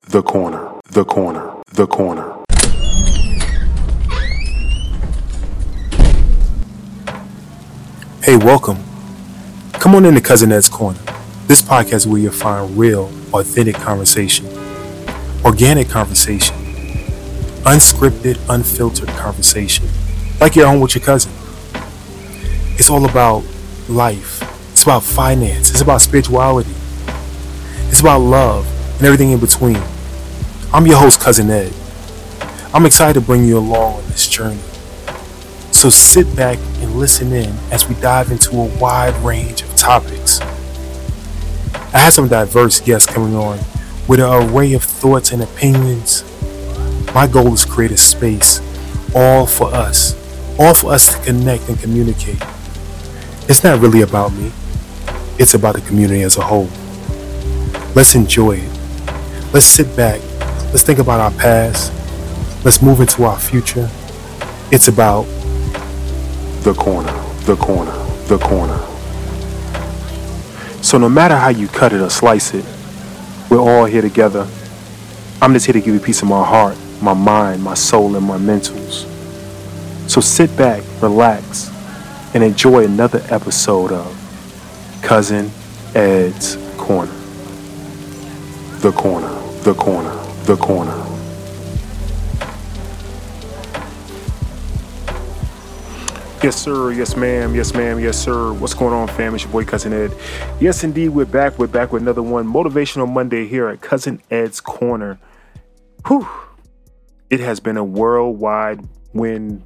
The corner, the corner, the corner. Hey, welcome. Come on into Cousin Ed's Corner. This podcast is where you'll find real, authentic conversation, organic conversation, unscripted, unfiltered conversation, like you're home with your cousin. It's all about life. It's about finance. It's about spirituality. It's about love and everything in between. I'm your host, Cousin Ed. I'm excited to bring you along on this journey. So sit back and listen in as we dive into a wide range of topics. I have some diverse guests coming on with an array of thoughts and opinions. My goal is to create a space all for us to connect and communicate. It's not really about me. It's about the community as a whole. Let's enjoy it. Let's sit back. Let's think about our past. Let's move into our future. It's about The corner, the corner, the corner. So no matter how you cut it or slice it, we're all here together. I'm just here to give you a piece of my heart, my mind, my soul, and my mentals. So sit back, relax, and enjoy another episode of Cousin Ed's Corner. The corner, the corner, the corner. Yes, sir. Yes, ma'am. Yes, ma'am. Yes, sir. What's going on, fam? It's your boy, Cousin Ed. Yes, indeed, we're back. We're back with another one. Motivational Monday here at Cousin Ed's Corner. Whew. It has been a worldwide winded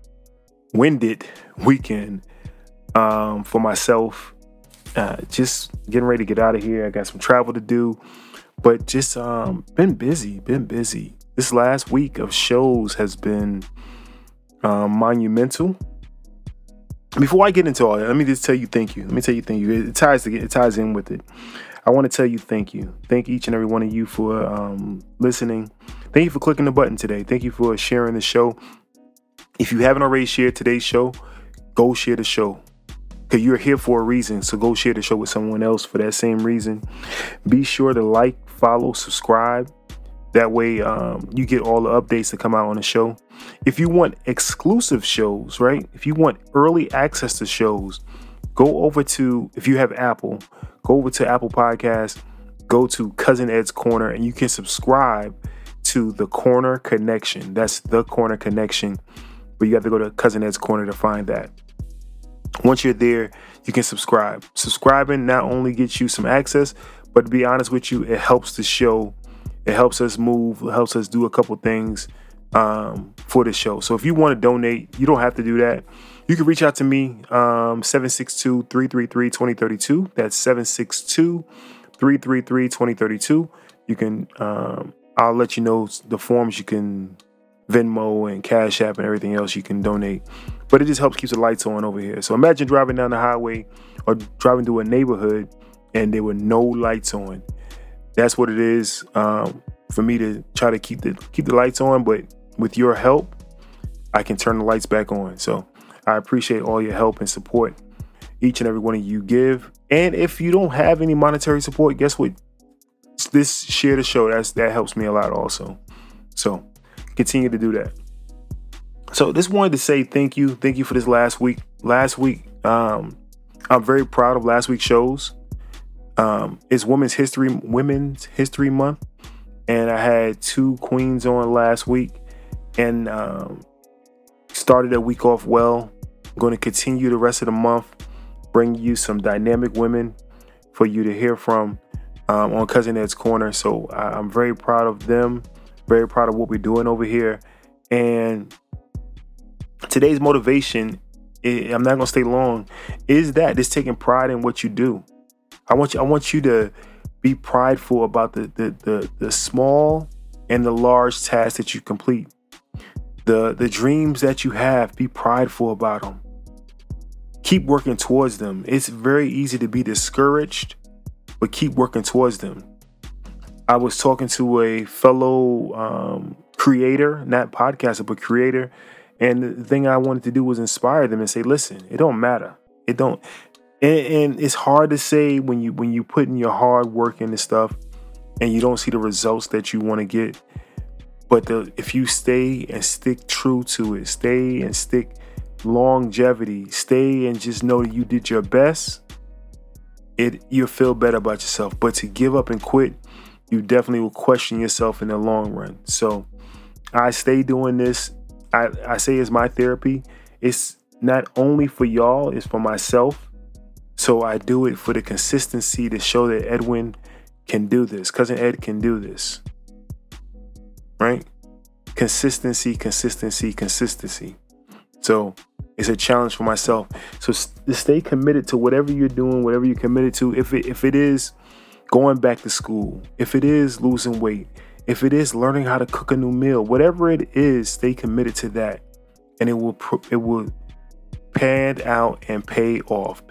weekend for myself. Just getting ready to get out of here. I got some travel to do, but just been busy. This last week of shows has been monumental. Before I get into all that, let me just tell you thank you. It ties in with it. I want to tell you thank you. Thank each and every one of you for listening. Thank you for clicking the button today. Thank you for sharing the show. If you haven't already shared today's show, go share the show. Because you're here for a reason, so go share the show with someone else for that same reason. Be sure to like, follow, subscribe. That way you get all the updates that come out on the show. If you want exclusive shows, right? If you want early access to shows, go over to, if you have Apple, go over to Apple Podcasts, go to Cousin Ed's Corner, and you can subscribe to The Corner Connection. That's The Corner Connection, but you have to go to Cousin Ed's Corner to find that. Once you're there, you can subscribe. Subscribing not only gets you some access, but to be honest with you, it helps the show. It helps us move. It helps us do a couple things for the show. So if you want to donate, you don't have to do that. You can reach out to me, 762-333-2032. That's 762-333-2032. You can, I'll let you know the forms you can Venmo and Cash App and everything else you can donate. But it just helps keep the lights on over here. So imagine driving down the highway or driving through a neighborhood and there were no lights on. That's what it is for me to try to keep the lights on. But with your help, I can turn the lights back on. So I appreciate all your help and support each and every one of you give. And if you don't have any monetary support, guess what? Share the show. That helps me a lot also. So continue to do that. So just wanted to say thank you. Thank you for this last week. I'm very proud of last week's shows. It's Women's History Month, and I had two queens on last week, and started that week off well. I'm going to continue the rest of the month, bring you some dynamic women for you to hear from on Cousin Ed's Corner. So I'm very proud of them, very proud of what we're doing over here. And today's motivation, I'm not going to stay long, is that it's taking pride in what you do. I want you to be prideful about the small and the large tasks that you complete. The dreams that you have, be prideful about them. Keep working towards them. It's very easy to be discouraged, but keep working towards them. I was talking to a fellow creator, not podcaster, but creator, and the thing I wanted to do was inspire them and say, listen, it don't matter. It don't. And it's hard to say when you put in your hard work into stuff and you don't see the results that you want to get. But if you stay and stick true to it, stay and stick longevity, stay and just know that you did your best, you'll feel better about yourself. But to give up and quit, you definitely will question yourself in the long run. So I stay doing this. I say it's my therapy. It's not only for y'all, it's for myself. So I do it for the consistency to show that Edwin can do this. Cousin Ed can do this. Right? Consistency. So it's a challenge for myself. So stay committed to whatever you're doing, whatever you're committed to. If it is going back to school, if it is losing weight, if it is learning how to cook a new meal, whatever it is, stay committed to that, and it will pan out and pay off.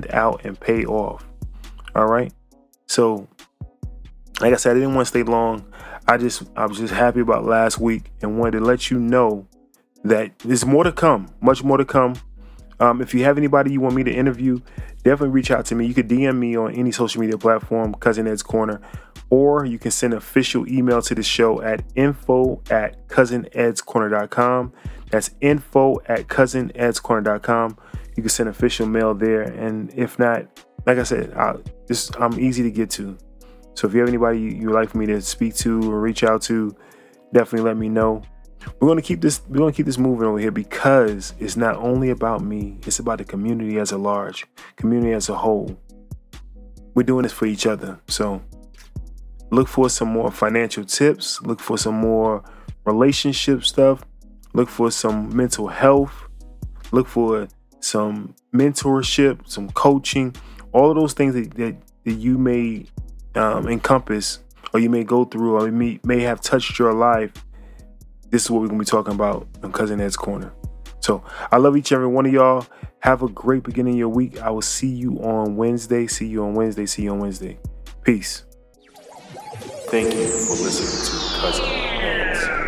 All right. So, like I said, I didn't want to stay long. I was just happy about last week and wanted to let you know that there's more to come, much more to come. If you have anybody you want me to interview, definitely reach out to me. You could DM me on any social media platform, Cousin Ed's Corner, or you can send an official email to the show at info@cousinedscorner.com. That's info@cousinedscorner.com. You can send official mail there. And if not, like I said, I'm easy to get to. So if you have anybody you'd like for me to speak to or reach out to, definitely let me know. We're gonna keep this moving over here because it's not only about me, it's about the community as a large, community as a whole. We're doing this for each other. So look for some more financial tips, look for some more relationship stuff, look for some mental health, look for some mentorship, some coaching, all of those things that you may encompass, or you may go through, or may have touched your life. This is what we're going to be talking about on Cousin Ed's Corner. So I love each and every one of y'all. Have a great beginning of your week. I will see you on Wednesday. Peace. Thank you for listening to Cousin Ed's.